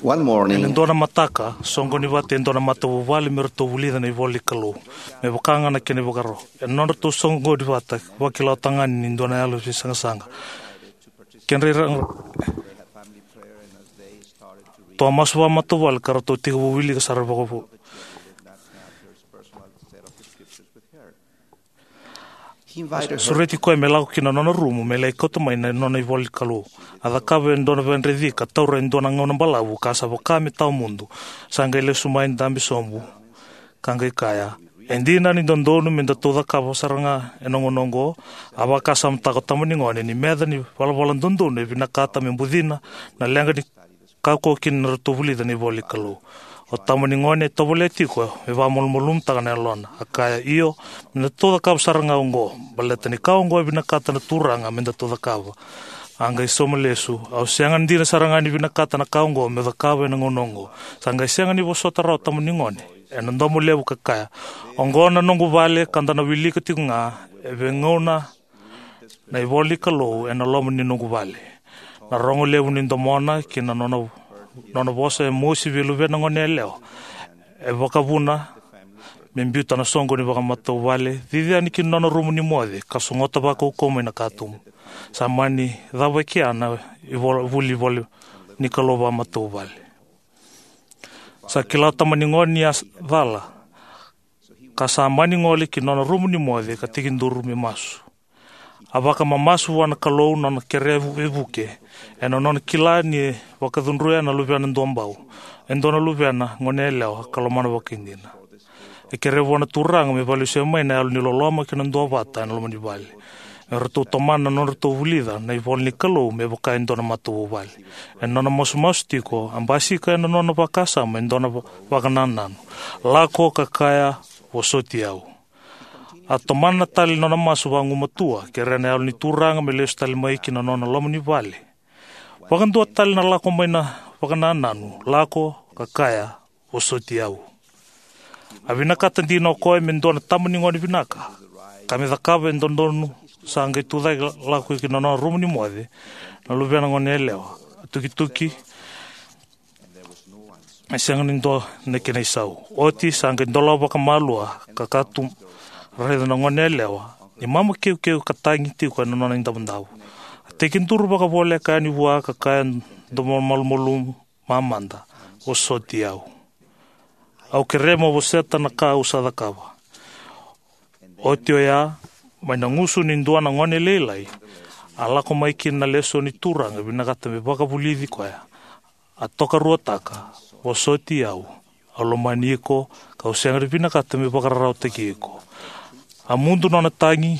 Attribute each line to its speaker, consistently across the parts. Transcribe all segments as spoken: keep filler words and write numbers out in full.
Speaker 1: One morning,
Speaker 2: Ndona mataka, songo ni wate ndona matawu wale merto wulida na ivoli kalu. Me wakanga na kene wakaro. E nona to songo di wata, wakila tangani ni ndona yalo si sanga sanga. Kenre rang... To amaswa matawu wale karo to tiga wili kasara wakapu. Sureti koe me lau kina nona rumu, me lei koto mai na nona ivoli kalu. Ada kawe ndona venredi, ka taura ndona ngona mbalawu, ka sa wakame tau mundu. Sanga ile sumain dambi sombu, kanga ikaya. Endina ni dondonu minda toda kawa saranga enongo nongo, awa ka sa mtako tamani ngone ni meda ni wala wala dondonu, e vina kata me mbudina, na lenga ni kako kina ratuvulida ni ivoli kalu. O tamani ngone tobole tiko e va mol molum tagana lona akaya io minda toda kawa saranga ongo baleta ni ka ongo e vina kata na turanga minda toda kawa anga isoma lesu au sianga ndina saranga ni vina kata na ka ongo me da kawa na ngonongo sanga sianga ni vosota ra tamani ngone e ndomo levu kakaya ongo na nongo vale kanda na wilika tinga e vengona na ivoli kalo e na lomo ni nongo vale na rongo levu ni ndomona kina nona nona vosa e mosi vilu vena ngone leo e wakavuna membiuta na songo ni wakamata wale dhidhi aniki nona rumu ni mwade kasungota waka ukome na katumu samani dhawa kiana vuli voli ni kalova mata wale sa kila tamani ngoni ya dhala ka samani ngoli ki nona rumu ni mwade ka tiki nduru mi masu awaka mamasu wana kalou nona kerevu evuke e nona kila ni wakadhunruya na luviana ndombau e ndona luviana ngone leo kalomana wakindina e kerevu wana turanga me vali sema na alu ni loloma kina ndo vata na lomani vali e rato tomana nona rato vulida na ivoli ni kalou me waka ndona matu vali e nona mosu masu tiko ambasika e nona wakasama e ndona wakanananu lako kakaya wasoti au a tomana tali nona masu wangu matua ke rene alu ni turanga me leo stali maiki na nona lomani vali wakandua tali na lako maina wakanananu lako kakaya wasoti au a vinaka tandino koe me ndona tamani ngoni vinaka kami dhakawe ndondonu sanga itudai lako iki nona rumu ni mwade na luviana ngoni elewa tuki tuki a sianga nindo neke na isau oti sanga ndola waka malua kakatu reda na ngone lewa ni mama keu keu katangi tiko na nona indamandau tekin turu baka vole ka ni wa ka ka do mal molum mamanda o sotiau au keremo voseta na ka usada kawa otio ya maina ngusu ni ndua na ngone lelai ala ko mai kin na leso ni turanga binagata me baka vulidi ko ya atoka ruotaka o sotiau alomaniko ka usenga binagata me baka rautekiko a mundu nona tangi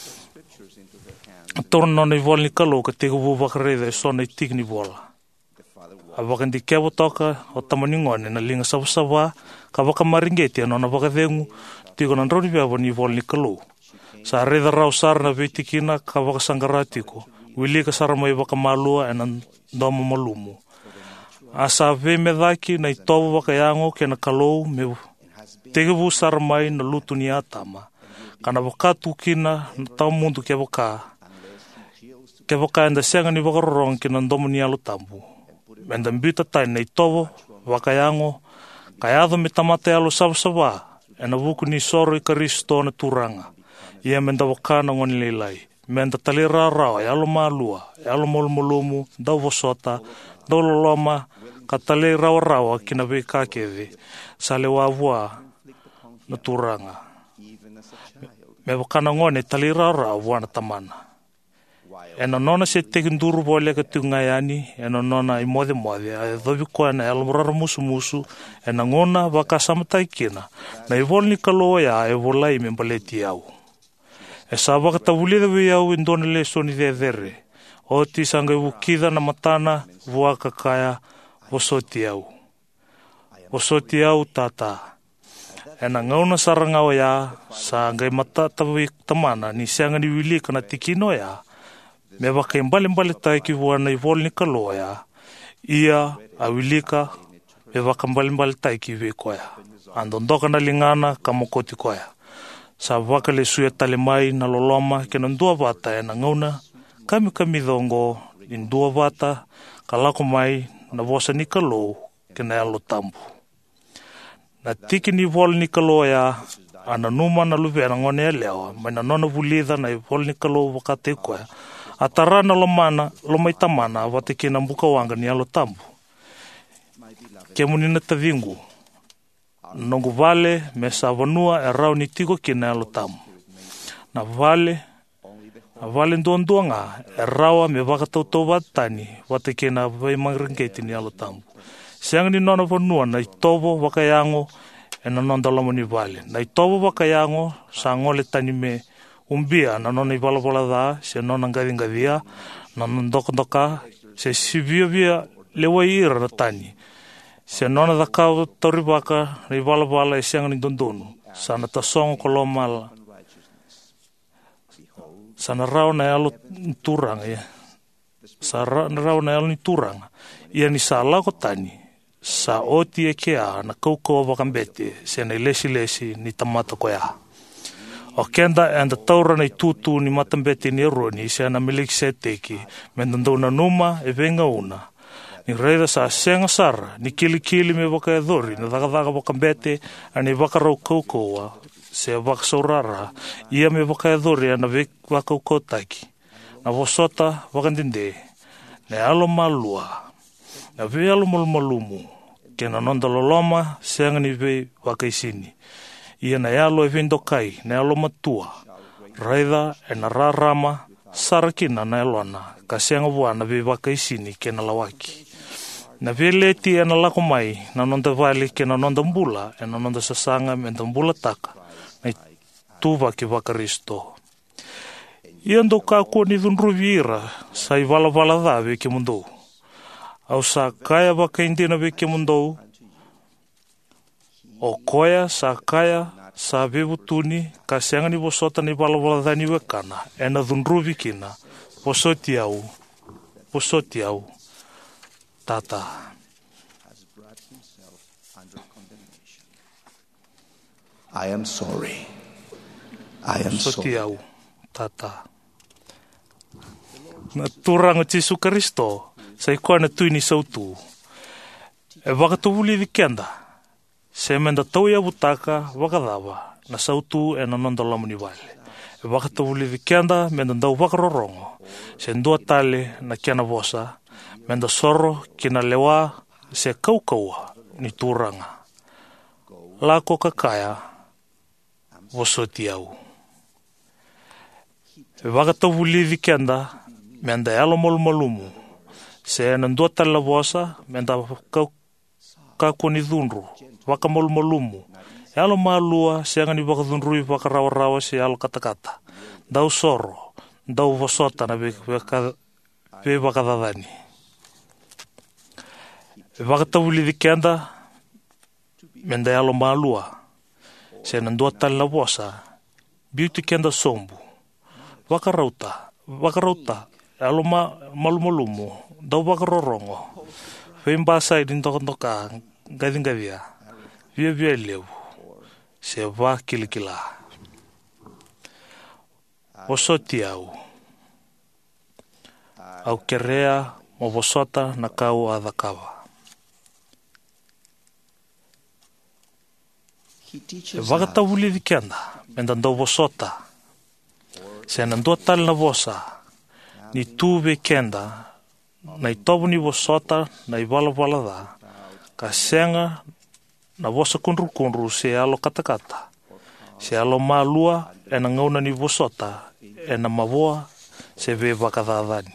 Speaker 2: torno nona ivoli ni kalo ka tegu vuvakareda e sona itik ni vola a wakandi kevo toka o tamani ngone na linga sawasawa ka waka maringeti nona wakavengu tiko na nroni vevo ni ivoli ni kalo sa reda rau sar na vitikina ka waka sangaratiko wili ka saramai waka malua e na ndomo malumu a sa ve medaki na itovo waka yango ke na kalo me tegu saramai na lutu ni atama kana wakatu kina tau mundu ke waka ke waka enda senga ni wakarorong kina ndomo ni alu tambu enda mbita tai na itovo waka yango kayado me tamate alu sawasawa ena wuku ni soro i karisto na turanga ia menda waka na ngoni leilai menda talira rao e alu malua e alu molumolumu dau vosota dau loloma ka talira rao kina weka keve sale wavua na turanga me wakana ngone talira ra wana tamana ena nona se tekinduru vole ka tunga yani ena nona i mode mode a dobi ko na elmura musu musu ena ngona waka samtai kina na i volni kalo ya e volai me baleti au e sa waka tavulida we au indona le soni de dere o ti sanga ukida na matana waka kaya vosoti au vosoti au tata ena ngauna saranga o ya sa ngai mata tawi tamana ni sianga ni wili kana tikino ya me waka imbale mbale tai ki wana i volni kalo ya ia a wilika me waka mbale mbale tai ki we ko ya andondoka na lingana kamokoti ko ya sa waka le suya tale mai na loloma ke na ndua vata ena ngauna kami kami dongo in dua vata kalako mai na vosa ni kalo kina alo tambu. Na tiki ni vol ni kalo ya ana numa na luve na ngone leo mai na nona vulida na vol ni kalo wakate ko atarana lo mana lo mai tamana wate kina mbuka wanga ni alo tambu. Ke munina tavingu nongu vale me savanua e rau ni tiko kina alo tambu. Na vale a vale ndondoanga e rawa me wakatautou watani wate kina vai mangringeti ni alo tambu. Siang ni nona vanua na itovo wakayango e na nondalamo ni vale. Na itovo wakayango sa ngole tani me umbia na nona iwalavala dha se nona ngadingadia na nondokondoka se sivia via lewa ira na tani. Se nona dhakau tauribaka na iwalavala e siang ni dondonu sa na tasongo kolomala sa na rao na alo turanga ya. Sa na rao na alo ni turanga ia ni sa lako tani sa oti e kea na kaukau wakambete se na lesi lesi ni tamata koea. O kenda e anda taura na tutu ni matambete ni eroni se na milik se teki me ndandau na numa e venga una. Ni reida sa senga sara ni kili kili me waka edhori na dhaka wakambete ani wakarau kaukau se wakasaurara ia me waka edhori ana wakaukau taki. Na wasota wakandinde na alo malua. Na ve alo malmalumu ke na nonda loloma senga ni ve wakaisini. Ia na alo e vendokai na alo matua. Raida e na rarama sarakina na elona ka senga wana ve wakaisini ke na lawaki. Na ve leti e na lako mai na nonda vali ke na nonda mbula e na nonda sasanga me na mbula taka na tuva ki wakaristo. Ia ndo kako ni dhunruvira sa i vala vala dha ve ke mundou. Au sa kaya wakaindina ve ke mundou. O koia sa kaya sa vevutuni ka senga ni vosota ni vala vala dha ni wekana. E na dhunruvi kina. Posoti au. Posoti au. Tata.
Speaker 1: I am sorry. I am
Speaker 2: Posoti
Speaker 1: sorry.
Speaker 2: au. Tata. Na turanga Jesu Kristo. Sa ikoa na tui ni sautu. E wakatuvuli di kenda. Se menda tau ia butaka wakadawa. Na sautu e na nondalamu ni wale. E wakatuvuli di kenda menda ndau wakarorongo. Se ndua tale na kiana vosa. Menda soro kina lewa se kaukaua ni turanga. Lako kakaya vosoti au. E wakatuvuli di kenda menda alo malumalumu. Se nandua tala vosa, menda kako ni dhunru, waka malmalumu. E alo malua, se anga ni waka dhunru i waka rawa rawa se alo katakata. Dau soro, dau vasota na ve waka dadani. E waka tawuli di kenda, menda e alo malua. Se nandua tala vosa, beauty kenda sombu. Waka rauta, waka rauta, e alo malumalumu. Dau wakarorongo. Whembasa i rindokondoka ngadingadia. Via via leu. Se wa kilikila. Osoti au. Au kerea mo vosota na kau adhakawa. E wakatawuli di kenda. Menda ndau vosota. Se nandua tal na vosa. Ni tuve kenda. Na itovu ni vosota na i vala vala dha. Ka senga na vosa kundru kundru se alo katakata. Se alo malua e na ngauna ni vosota e na mavoa se ve wakadhadhani.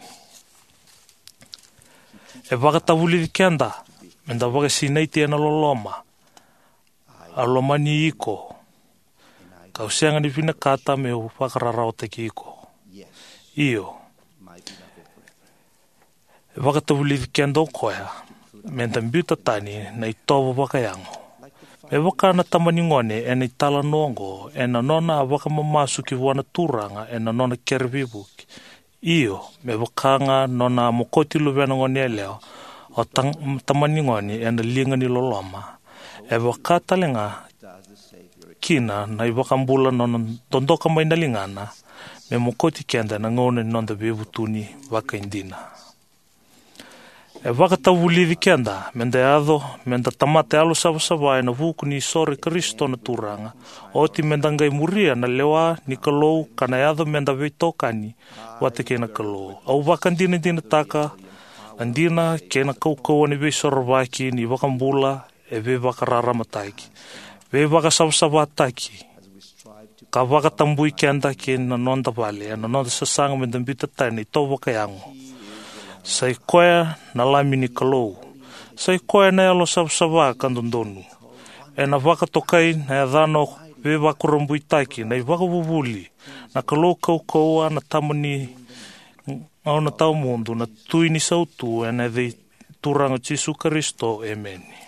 Speaker 2: E wakatavuli di kenda. Menda waka sinaiti e na loloma. Aloma ni iko. Ka usenga ni vina kata me wakararao teki iko. Iyo. E wakatavuli di kenda o koea, menda mbiuta tani na itovo wakayango. Me waka na tamani ngone e na itala nongo e na nona waka mamasu ki wana turanga e na nona kervibuki. Iyo, me wakanga nona mokoti luvena ngone e leo o tamani ngone e na linga ni loloma. E waka talenga kina na i wakambula nona dondoka mai na lingana me mokoti kenda na ngone nonda bevutuni waka indina. E waka tawulivi kenda, mende ado, menda tamate alo savasava na vuku ni sore Kristo na turanga. Oti menda ngai muria na lewa ni kalou kana ado menda veitokani wate kena kalou. Au waka ndina dina taka, andina kena kaukau ni vei sorovaki ni waka mbula e vei waka raramataki. Vei waka savasava taki. Ka waka tambui kenda ke na nonda vale, na nonda sasanga menda mbita tani, tau waka yango. Sai koea na lamini kalou. Sai koea na alo savasava kandondonu. E na waka tokai na adhano ve waka rambui taki, na i waka vuvuli. Na kalou kau kaua na tamani au na tau mundu, na tuini sautu e na vei turanga Jesu Kristo. Amen.